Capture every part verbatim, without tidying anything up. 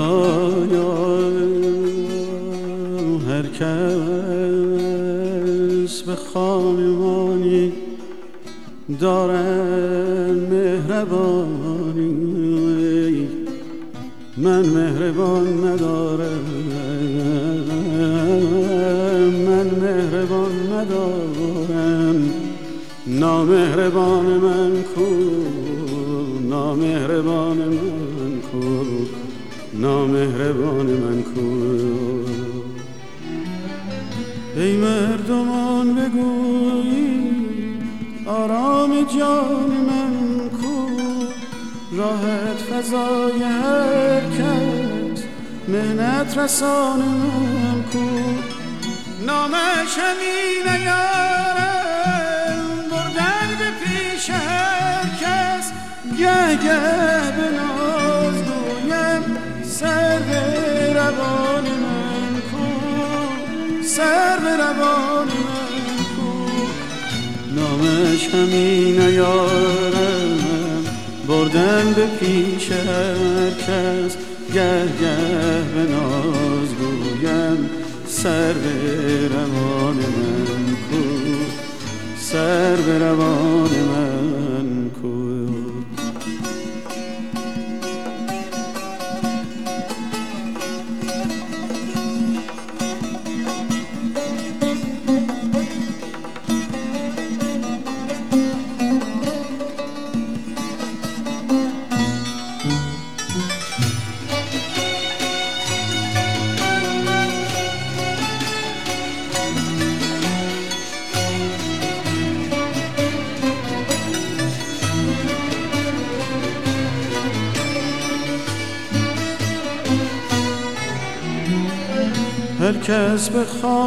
خدایا هر کس به خانمانی دارن مهربانی، من مهربان ندارم، من مهربان ندارم. نامهربان من کو، نامهربان من کو، نامهربان من کو. ای مردمان بگویید آرام جان من کو، راحت فضای هر کس مهنت رسان من کو. نامش همین یارم بردن به پیش هر کس، گه گه به ناز گویم سر به روان من کو، سر به روان من کو. نامش همین یارم بردن به پیش هر کس، گه گه به ناز گویم سر به روان من کو، سر به روان من کو. هر کس به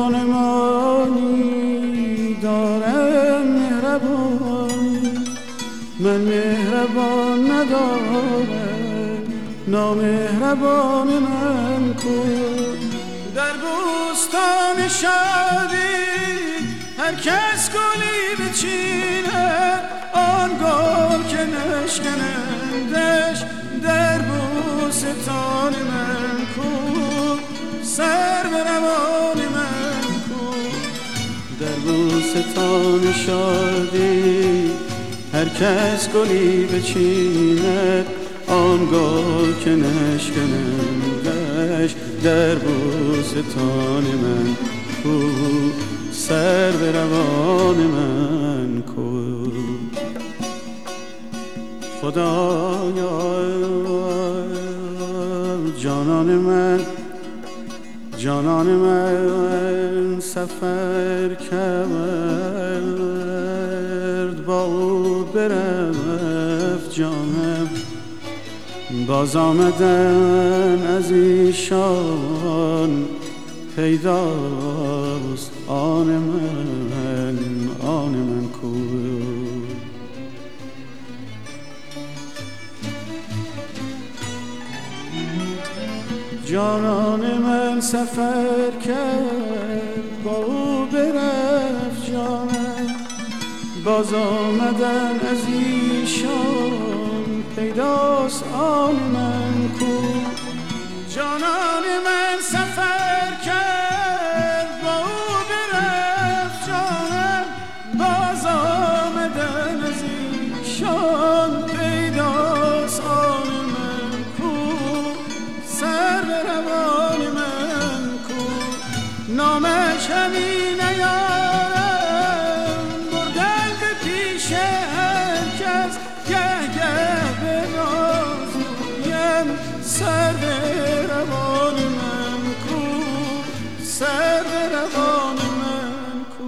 خانمانی دارم مهربانی، من مهربان ندارم، نامهربان من کو. در بوستان شادی هر کس گلی بچیند، آن گل که نشکنندش در بوستان من کو، سر به روان من کو. در بوستان شادی هر کس گلی بچیند، آن گل که نشکنندش در بوستان من کو، سر به روان من کو. خدایا جانان من، جانان من سفر کرد، با او برفت جانم، باز آمدن از ایشان پیداست آن من، آن من کو. جانان من سفر کرد، با او برفت جانم، باز آمدن از ایشان پیداست آن من کو. جانان من سفر کرد، با او برفت جانم، باز آمدن از ایشان پیداست آن من کو، سر به روان من کو. نامش همین یارم بردن به پیش هر کس، گه گه به ناز گویم سر به روان من کو، سر به روان من کو.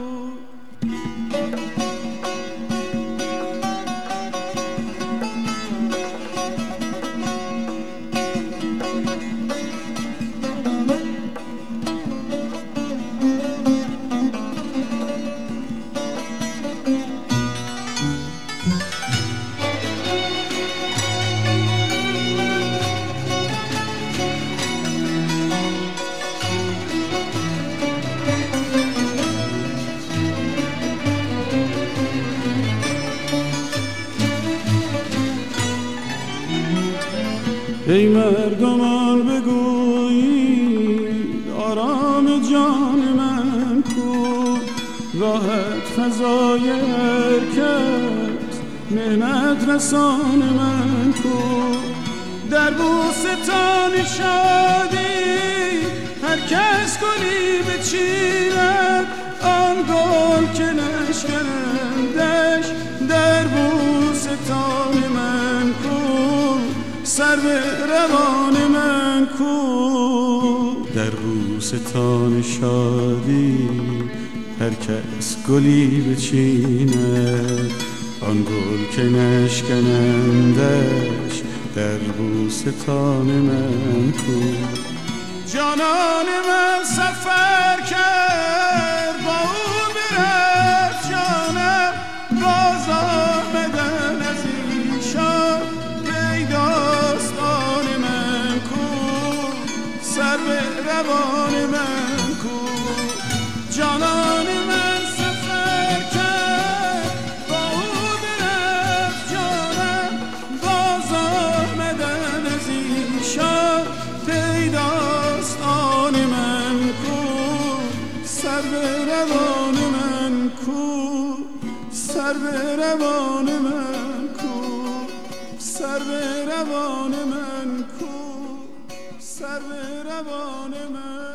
ای مردمان بگو راحت فضای حرکت مهنت رسان من کو در بوستان شادی هر کس گلی بچیند آن گل که نشکنندش در بوستان من کو سرو روان من کو در بوستان شادی هر کس گلی بچیند آن گل که نشکنندش در بوستان من کو جانان من سفر کرد با او برفت جانم باز آمدن از ایشان پیداست آن من کو سرو روان من کو جانان من سفر کرد با او برفت جانم باز آمدن از ایشان پیداست آن من کو سرو روان من کو سرو روان من کو سرو روان من کو سرو روان من